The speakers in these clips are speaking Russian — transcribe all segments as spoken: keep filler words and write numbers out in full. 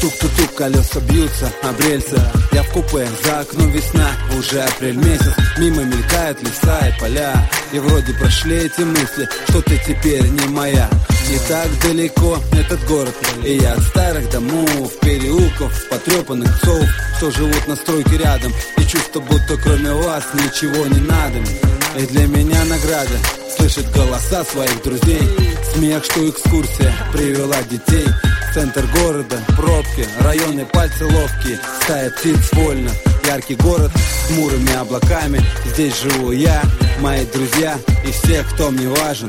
Тук-тук-тук, колеса бьются об рельсы. Я в купе, за окном весна, уже апрель месяц. Мимо мелькают леса и поля, и вроде прошли эти мысли, что ты теперь не моя. Не так далеко этот город, и я от старых домов, переулков, потрепанных псов, что живут на стройке рядом, и чувство, будто кроме вас ничего не надо. И для меня награда слышать голоса своих друзей, смех, что экскурсия привела детей. Центр города, пробки, районы, пальцы ловкие, стая птиц вольно. Яркий город с хмурыми облаками, здесь живу я, мои друзья и все, кто мне важен.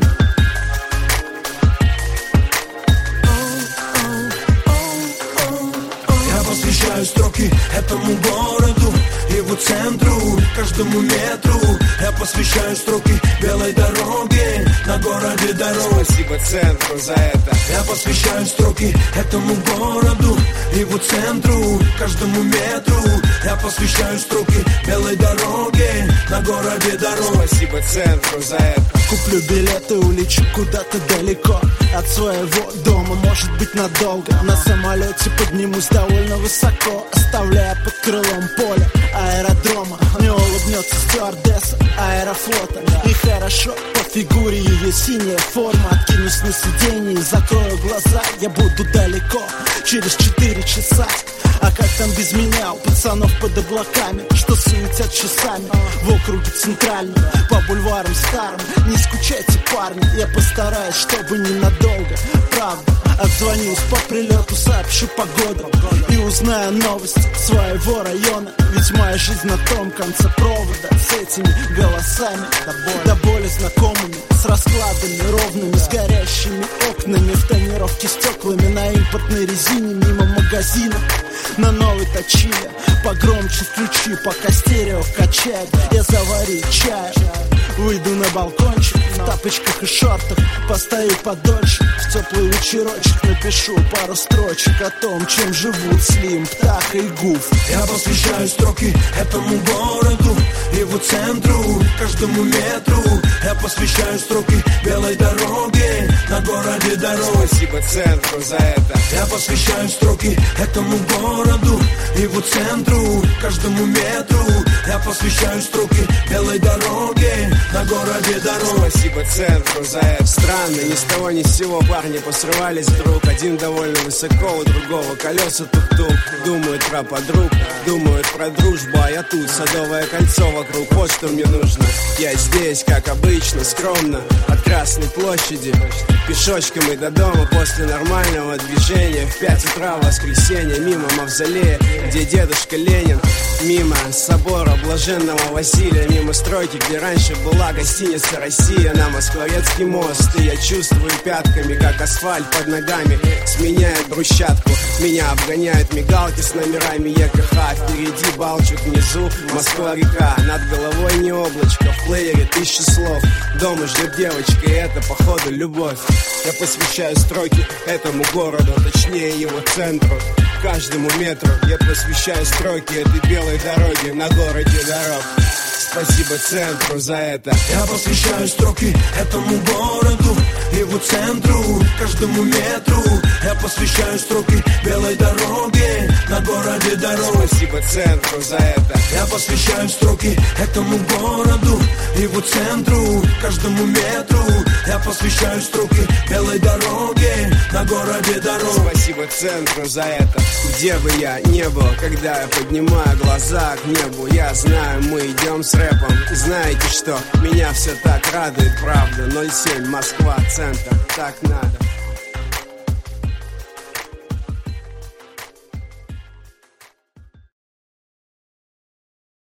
Посвящаю строки этому городу, его центру, каждому метру. Я посвящаю строки белой дороге, на городе дорог. Спасибо центру за это. Я посвящаю строки этому городу, его центру, каждому метру. Я посвящаю строки белой дороге, на городе дорог. Спасибо центру за это. Куплю билеты, улечу куда-то далеко от своего дома, может быть надолго. На самолете поднимусь довольно высоко, оставляя под крылом поле аэродрома. Мне улыбнется стюардесса аэрофлота, и хорошо по фигуре ее синяя форма. Откинусь на сиденье и закрою глаза, я буду далеко через четыре часа. А как там без меня у пацанов под облаками, что суетят часами в округе центральном, по бульварам старым? Не скучайте, парни, я постараюсь, чтобы ненадолго. Правда, отзвонюсь по прилету, сообщу погоду и узнаю новости своего района. Ведь моя жизнь на том конце провода, с этими голосами до боли знакомыми, с раскладами ровными, с горящими окнами, в тонировке стеклами, на импортной резине, мимо магазина, на новой точиле. Погромче включи, пока стерео качает. Я заварю чай, выйду на балкончик в тапочках и шортах, постою подольше, в теплый вечерочек напишу пару строчек о том, чем живут Слим, Птаха и Гуф. Я посвящаю строки этому городу, его центру, каждому метру. Я посвящаю строки белой дороге, на городе дорог. Спасибо центру за это. Я посвящаю строки этому городу, его центру, каждому метру. Я посвящаю строки белой дороге, на городе дорог. Спасибо центру за это. Странно, ни с того ни с сего парни посрывались вдруг. Один довольно высоко, у другого колеса тук-тук. Думают про подруг, думают про дружбу, а я тут, Садовое кольцо вокруг. Вот что мне нужно. Я здесь, как обычно, скромно, от Красной площади пешочком и до дома после нормального движения. В пять утра в воскресенье, мимо мавзолея, где дедушка Ленин, мимо собора Блаженного Василия, мимо стройки, где раньше была гостиница «Россия», на Москворецкий мост. И я чувствую пятками, как асфальт под ногами сменяет брусчатку. Меня обгоняют мигалки с номерами ЕКХ. Впереди Балчук, внизу Москва-река. Над головой не облачко, в плеере тысячи слов. Дома ждет девочка, и это походу любовь. Я посвящаю строки этому городу, точнее его центру, каждому метру. Я посвящаю строки этой белой дороге, на городе дорог. Спасибо центру за это. Я посвящаю строки этому городу, его центру, каждому метру. Я посвящаю строки белой дороге, на городе дорог. Спасибо центру за это. Я посвящаю строки этому городу, его центру, каждому метру. Я посвящаю строки белой дороге, на городе дорог. Спасибо центру за это. Где бы я не был, когда я поднимаю глаза к небу, я знаю, мы идем с рэпом. И знаете что? Меня все так радует, правда. ноль семь Москва, центр, так надо.